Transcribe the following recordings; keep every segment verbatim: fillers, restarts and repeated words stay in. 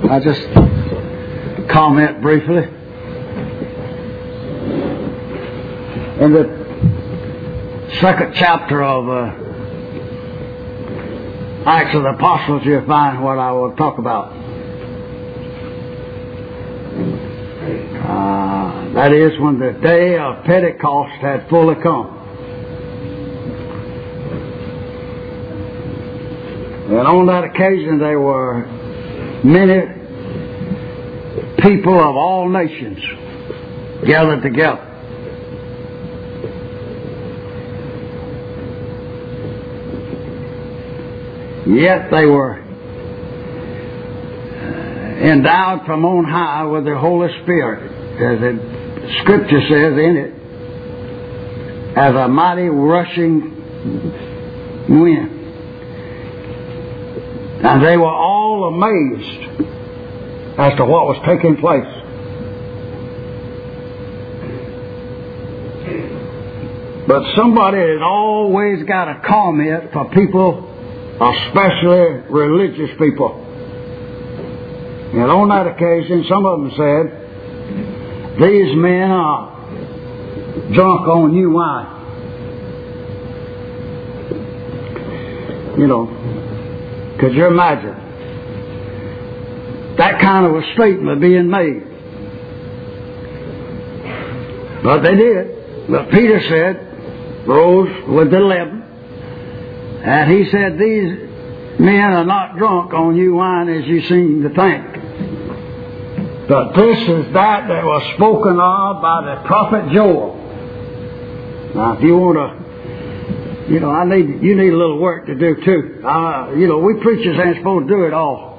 I just comment briefly. In the second chapter of uh, Acts of the Apostles, you'll find what I will talk about. Uh, that is when the day of Pentecost had fully come. And on that occasion there were many people of all nations gathered together. Yet they were endowed from on high with the Holy Spirit, as the Scripture says in it, as a mighty rushing wind. And they were all amazed as to what was taking place. But somebody has always got a comment for people, especially religious people. And on that occasion, some of them said, these men are drunk on new wine. You know, could you imagine that kind of a statement being made? But they did. But Peter said, rose with the eleven, and he said, these men are not drunk on new wine as you seem to think. But this is that that was spoken of by the prophet Joel. Now, if you want to, you know, I need you need a little work to do too. Uh, you know, we preachers ain't supposed to do it all.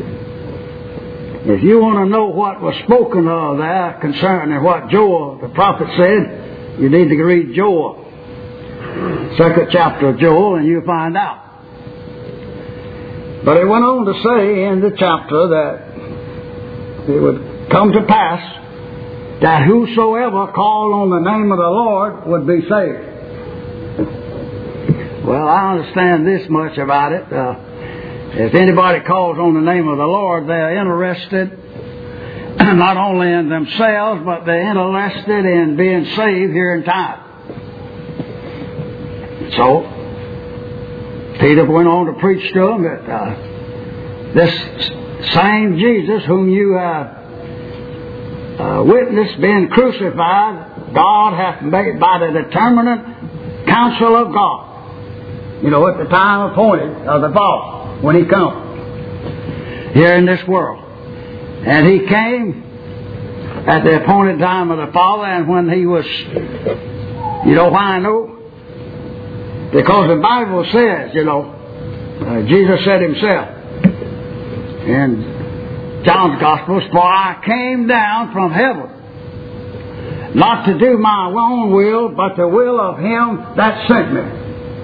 If you want to know what was spoken of there concerning what Joel, the prophet, said, you need to read Joel, second chapter of Joel, and you'll find out. But it went on to say in the chapter that it would come to pass that whosoever called on the name of the Lord would be saved. Well, I understand this much about it. Uh, if anybody calls on the name of the Lord, they're interested not only in themselves, but they're interested in being saved here in time. So, Peter went on to preach to them that uh, this same Jesus whom you have uh, witnessed being crucified, God hath made by the determinate counsel of God. You know, at the time appointed of the Father, when He come here in this world. And He came at the appointed time of the Father, and when He was, you know why I know? Because the Bible says, you know, uh, Jesus said Himself in John's Gospel, for I came down from heaven, not to do my own will, but the will of Him that sent me.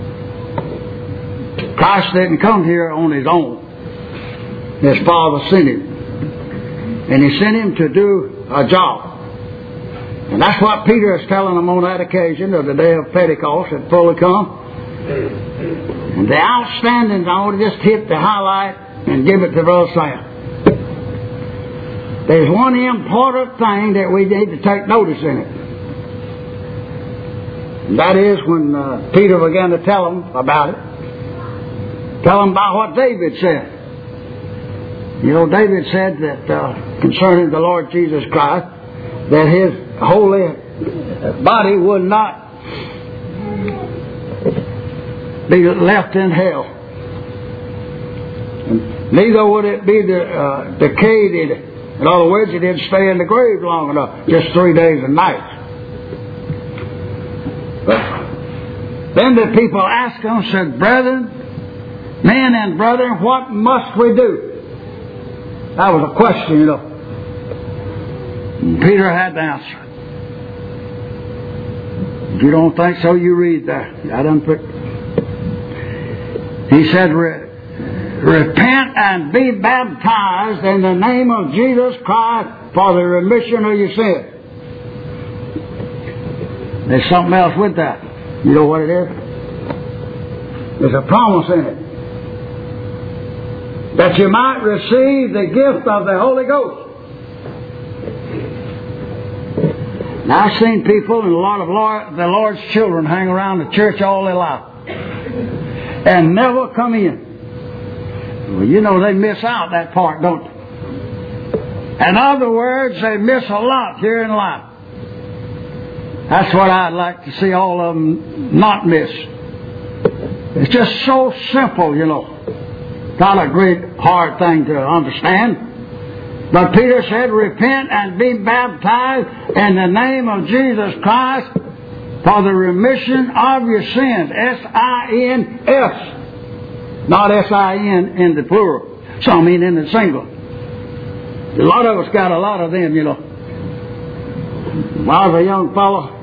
Christ didn't come here on His own. His Father sent Him. And He sent Him to do a job. And that's what Peter is telling them on that occasion of the day of Pentecost had fully come. And the outstanding, I want to just hit the highlight and give it to Brother Sam. There's one important thing that we need to take notice in it. And that is when uh, Peter began to tell them about it. Tell them about what David said. You know, David said that uh, concerning the Lord Jesus Christ, that His holy body would not be left in hell. And neither would it be the, uh, decayed. In other words, it didn't stay in the grave long enough, just three days and nights. But then the people asked Him, said, brethren, men and brethren, what must we do? That was a question, you know. And Peter had to answer. If you don't think so, you read there. I done put. He said, repent and be baptized in the name of Jesus Christ for the remission of your sins. There's something else with that. You know what it is? There's a promise in it. that you might receive the gift of the Holy Ghost. Now, I've seen people and a lot of Lord, the Lord's children hang around the church all their life and never come in. Well, you know they miss out that part, don't they? In other words, they miss a lot here in life. That's what I'd like to see all of them not miss. It's just so simple, you know. Not a great hard thing to understand. But Peter said, repent and be baptized in the name of Jesus Christ for the remission of your sins. S I N S. Not S I N in the plural. Some mean in the single. A lot of us got a lot of them, you know. When I was a young fellow,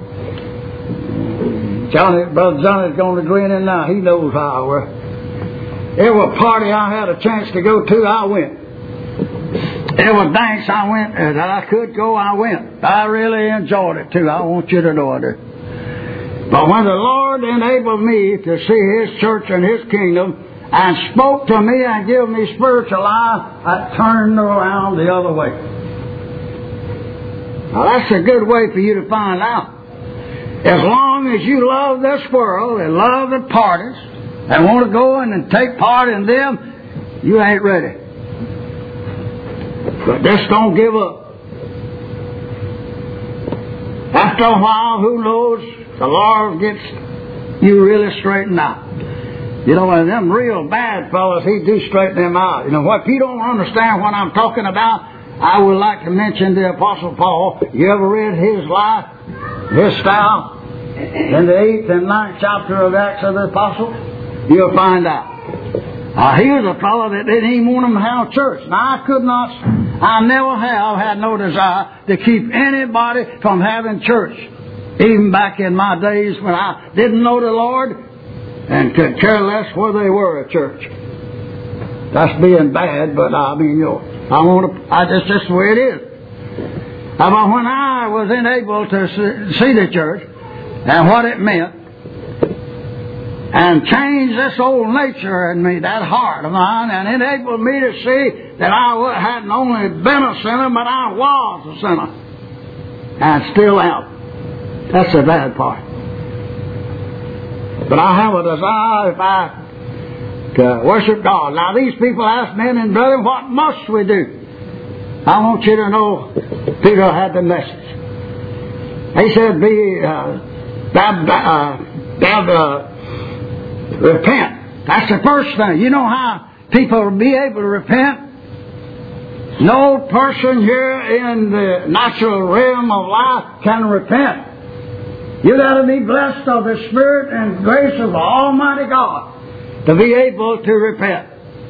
Johnny, Brother Johnny's going to grin in now. He knows how I were. Every party I had a chance to go to, I went. Every dance I went uh, that I could go, I went. I really enjoyed it too. I want you to know I did. But when the Lord enabled me to see His church and His kingdom and spoke to me and gave me spiritual eyes, I turned around the other way. Now that's a good way for you to find out. As long as you love this world and love the parties and want to go in and take part in them, you ain't ready. But just don't give up. After a while, who knows, the Lord gets you really straightened out. You know, and them real bad fellas, He do straighten them out. You know, if you don't understand what I'm talking about, I would like to mention the Apostle Paul. You ever read his life, his style? In the eighth and ninth chapter of Acts of the Apostles, you'll find out. Uh, he was a fellow that didn't even want them to have church. Now, I could not, I never have had no desire to keep anybody from having church. Even back in my days when I didn't know the Lord and could care less where they were at church. That's being bad, but I mean, you know, I want to, I just, just the way it is. Uh, but when I was unable to see the church and what it meant, and changed this old nature in me, that heart of mine, and enabled me to see that I hadn't only been a sinner, but I was a sinner. And still am. That's the bad part. But I have a desire, if I, to worship God. Now these people ask men and brethren, what must we do? I want you to know, Peter had the message. He said, be, uh, bab, uh, bab, uh, repent. That's the first thing. You know how people will be able to repent? No person here in the natural realm of life can repent. You got to be blessed of the Spirit and grace of the Almighty God to be able to repent.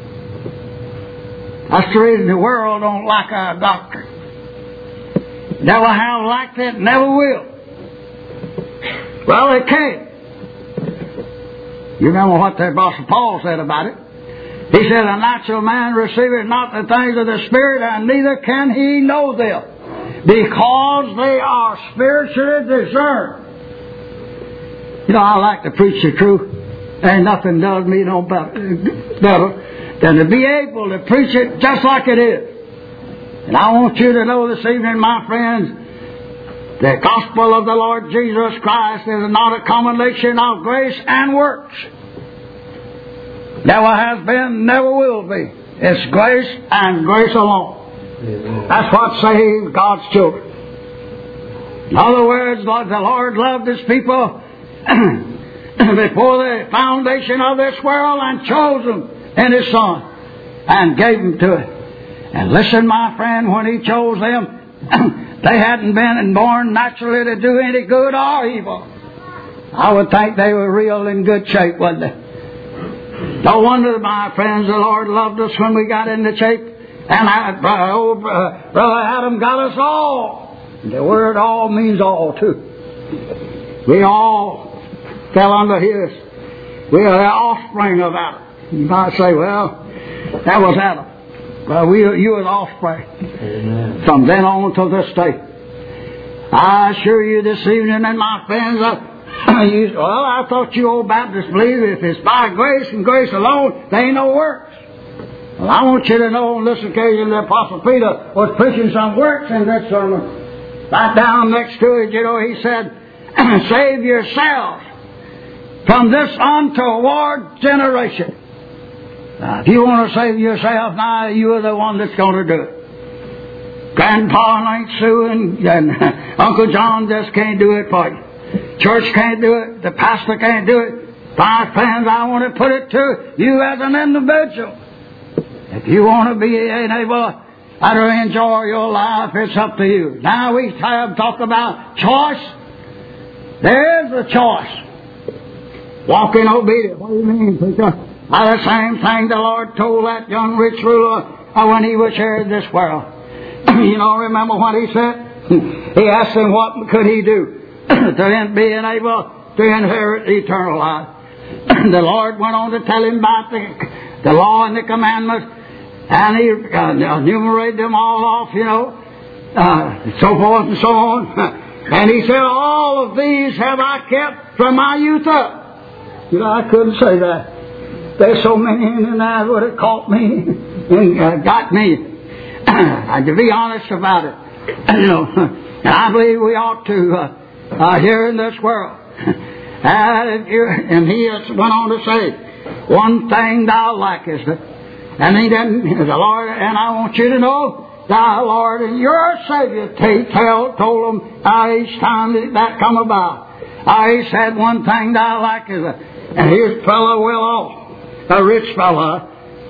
That's the reason the world don't like our doctrine. Never have liked it, never will. Well, they can't. You remember what the Apostle Paul said about it? He said, a natural man receiveth not the things of the Spirit, and neither can he know them, because they are spiritually discerned. You know, I like to preach the truth. Ain't nothing does me no better than to be able to preach it just like it is. And I want you to know this evening, my friends, the gospel of the Lord Jesus Christ is not a combination of grace and works. Never has been, never will be. It's grace and grace alone. Amen. That's what saves God's children. In other words, the Lord loved His people before the foundation of this world and chose them in His Son and gave them to it. And listen, my friend, when He chose them, they hadn't been born naturally to do any good or evil. I would think they were real in good shape, wouldn't they? No wonder, my friends, the Lord loved us when we got into shape. And I, uh, old, uh, Brother Adam got us all. The word all means all, too. We all fell under His. We are the offspring of Adam. You might say, well, that was Adam. Well, we, you are the offspring. Amen. From then on to this day. I assure you this evening, and my friends, uh, you, well, I thought you old Baptists believe if it's by grace and grace alone, there ain't no works. Well, I want you to know on this occasion the Apostle Peter was preaching some works in that sermon. Right down next to it, you know, he said, save yourselves from this untoward generation. Now, if you want to save yourself now, you are the one that's going to do it. Grandpa and Aunt Sue and, and Uncle John just can't do it for you. Church can't do it. The pastor can't do it. My friends, I want to put it to you as an individual. If you want to be able to enjoy your life, it's up to you. Now we have talked about choice. There is a choice. Walk in obedience. What do you mean, preacher? By the same thing the Lord told that young rich ruler when he was here in this world. You know, remember what he said? He asked him what could he do to be able to inherit eternal life. The Lord went on to tell him about the, the law and the commandments. And he uh, enumerated them all off, you know, uh, so forth and so on. And he said, all of these have I kept from my youth up. You know, I couldn't say that. There's so many in there would have caught me and uh, got me. And to be honest about it, you know, and I believe we ought to, uh, uh, here in this world. And, and he went on to say, one thing thou lackest. And he didn't, the Lord, and I want you to know, thy Lord and your Savior tell, told them uh, each time that, that come about. Uh, he said, one thing thou lackest. And here's a fellow well off, a rich fellow.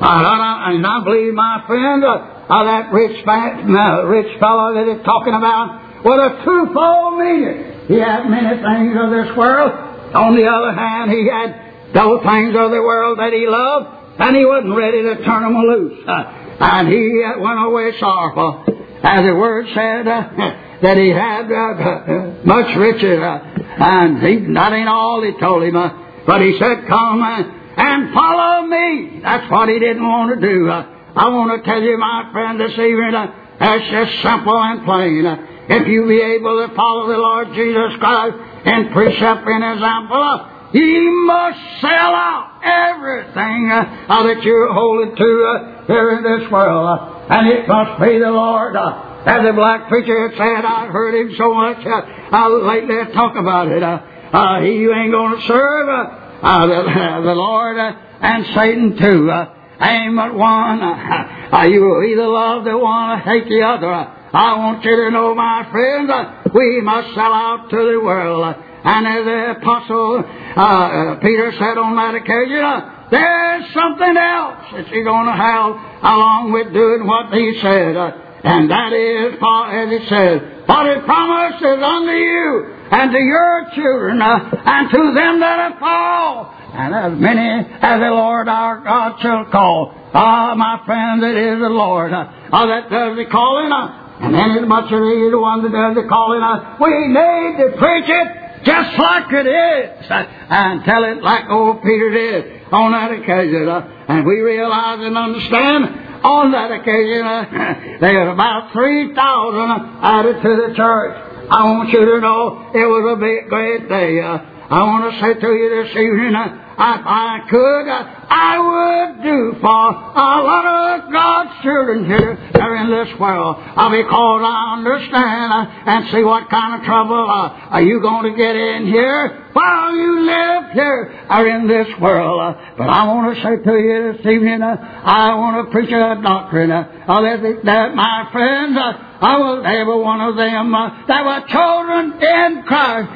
Uh, and I believe, my friend, uh, uh, that rich, uh, rich fellow that is talking about with a twofold meaning. He had many things of this world. On the other hand, he had those things of the world that he loved. And he wasn't ready to turn them loose. Uh, and he uh, went away sorrowful. As the word said, uh, that he had uh, much riches. Uh, and he, that ain't all he told him. Uh, but he said, come uh, and follow me. That's what he didn't want to do. Uh, I want to tell you, my friend, this evening, uh, that's just simple and plain. Uh, if you be able to follow the Lord Jesus Christ in precept and example, uh, ye must sell out everything uh, that you're holding to uh, here in this world. Uh, and it must be the Lord. Uh, as the black preacher had said, I've heard him so much uh, uh, lately talk about it. Uh, uh, he ain't going to serve uh, uh, the, uh, the Lord uh, and Satan too. Uh, ain't but one. Uh, uh, you will either love the one or hate the other. Uh, I want you to know, my friends, uh, we must sell out to the world. Uh, And as the Apostle uh, uh, Peter said on that occasion, uh, there's something else that you're going to have along with doing what he said. Uh, and that is, as it says, what it promises unto you and to your children uh, and to them that are called. And as many as the Lord our God shall call. Ah, my friend, it is the Lord uh, uh, that does the calling. Uh, and then as much as he is the one that does the calling, uh, we need to preach it just like it is, and tell it like old Peter did on that occasion. Uh, and we realize and understand on that occasion uh, there was about three thousand added to the church. I want you to know it was a big, great day. Uh, I want to say to you this evening, uh, if I could, uh, I would do for a lot of God's children here, here in this world. Uh, because I understand uh, and see what kind of trouble uh, are you going to get in here while you live here uh, in this world. Uh, but I want to say to you this evening, uh, I want to preach a doctrine uh, that, that my friends, uh, I was every one of them uh, that were children in Christ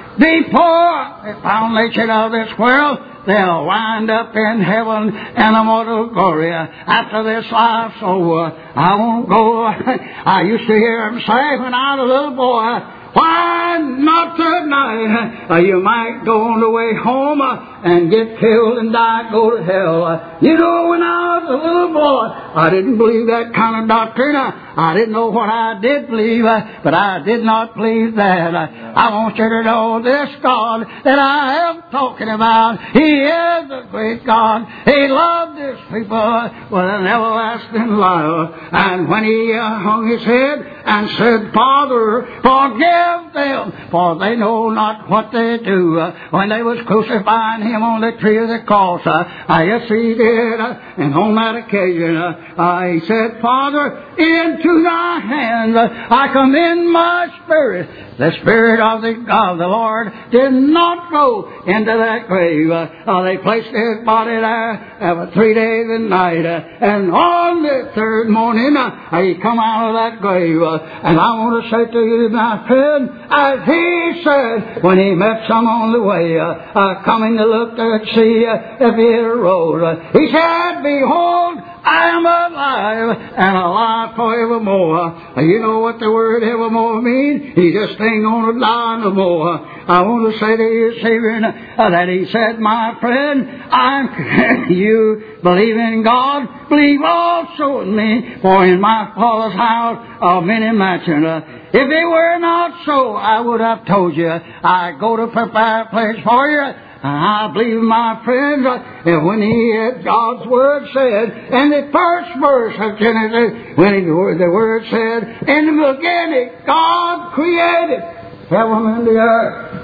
before the foundation of this world. They'll wind up in heaven in immortal glory after this life's over. I won't go. I used to hear them say when I was a little boy, why not tonight? Uh, you might go on the way home uh, and get killed and die, go to hell. Uh, you know, when I was a little boy, I didn't believe that kind of doctrine. Uh, I didn't know what I did believe, uh, but I did not believe that. Uh, I want you to know this God that I am talking about, He is a great God. He loved His people with an everlasting love. And when He uh, hung His head and said, Father, forgive them, for they know not what they do. Uh, when they was crucifying him on the tree of the cross, uh, uh, yes, he did. Uh, and on that occasion, uh, uh, he said, Father, into thy hands uh, I commend my spirit. The Spirit of the, of the Lord did not go into that grave. Uh, uh, they placed his body there uh, for three days and night. Uh, and on the third morning, uh, he come out of that grave. Uh, and I want to say to you, my friend, as he said when he met some on the way, uh, uh, coming to look to see uh, if he had arose, uh, he said, Behold, I am alive and alive forevermore. Uh, you know what the word evermore means? He just ain't going to die no more. I want to say to you, Savior, uh, that he said, my friend, I'm you believe in God, believe also in me, for in my Father's house are many mansions. Uh, if it were not so, I would have told you, I go to prepare a place for you. I believe, my friends, that when he had God's Word said, in the first verse of Genesis, when he, the Word said, in the beginning, God created heaven and the earth.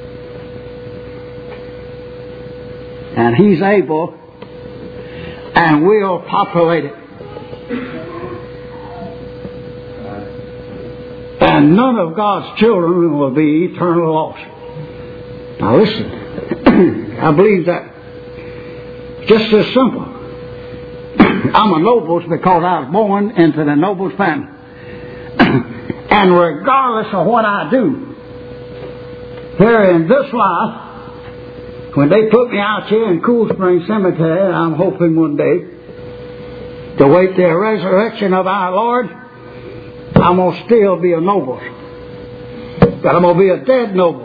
And he's able and will populate it. And none of God's children will be eternal lost. Now listen. I believe that. Just as simple. I'm a nobles because I was born into the nobles family. And regardless of what I do, here in this life, when they put me out here in Cool Spring Cemetery, I'm hoping one day to wait the resurrection of our Lord, I'm going to still be a noble. But I'm going to be a dead noble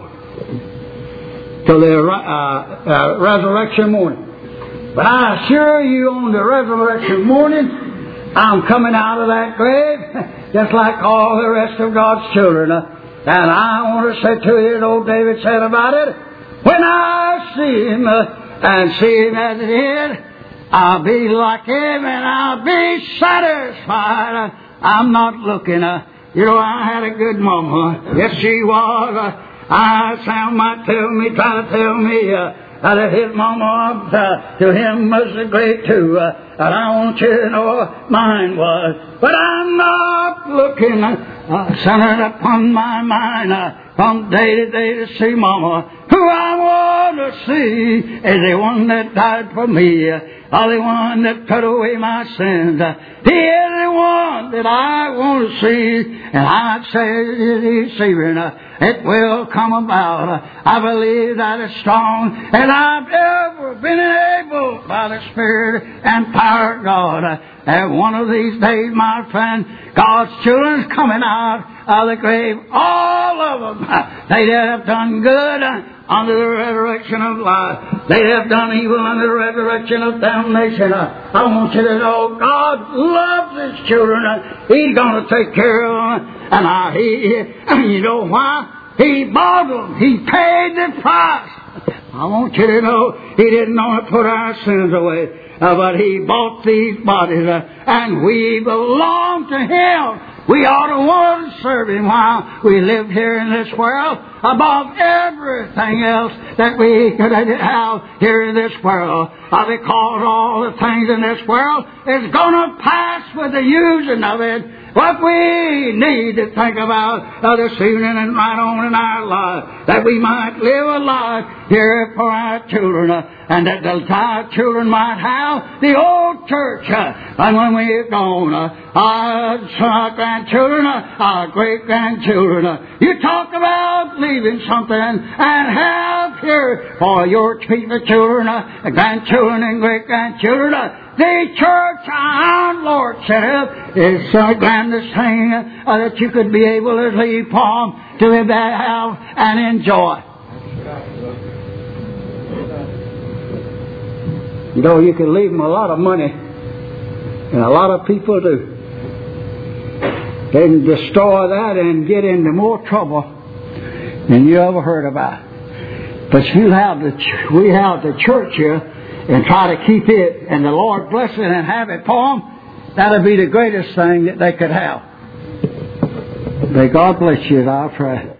till the uh, uh, resurrection morning. But I assure you, on the resurrection morning, I'm coming out of that grave just like all the rest of God's children. Uh, and I want to say to you, as old David said about it, when I see him uh, and see him as it is, I'll be like him and I'll be satisfied. Uh, I'm not looking. Uh, you know, I had a good mama. Yes, she was. Uh, I sound might tell me, try to tell me uh, that his mama uh, to him was a great too. Uh, and I want you to know what mine was. But I'm not looking uh, centered upon my mind uh, from day to day to see Mama. Who I want to see is the one that died for me. Uh, the one that put away my sins. Uh, he is the one that I want to see. And I say, he's saving. Uh, it will come about. Uh, I believe that it's strong. And I've ever been able by the Spirit and power of God. Uh, and one of these days, my friend, God's children's coming out of the grave. All of them. Uh, they have done good uh, under the resurrection of life. They have done evil under the resurrection of damnation. Uh, I want you to know God loves His children. Uh, He's going to take care of them. And I, he, you know why? He bought them. He paid the price. I want you to know He didn't want to put our sins away. Uh, but He bought these bodies. Uh, and we belong to Him. We ought to want to serve Him while we live here in this world above everything else that we could have here in this world. Uh, because all the things in this world is going to pass with the using of it. What we need to think about uh, this evening and right on in our life, that we might live a life here for our children, uh, and that the, our children might have the old church. Uh, and when we're gone, uh, our, our grandchildren, uh, our great-grandchildren, uh, you talk about leaving something and have here for your future children, uh, grandchildren and great-grandchildren, uh, the church our Lord set up is the grandest thing uh, that you could be able to leave from to have and enjoy. You know, you can leave them a lot of money, and a lot of people do. They can destroy that and get into more trouble than you ever heard about. But you have the ch- we have the church here, and try to keep it, and the Lord bless it and have it for them, that'll be the greatest thing that they could have. May God bless you, and I'll try.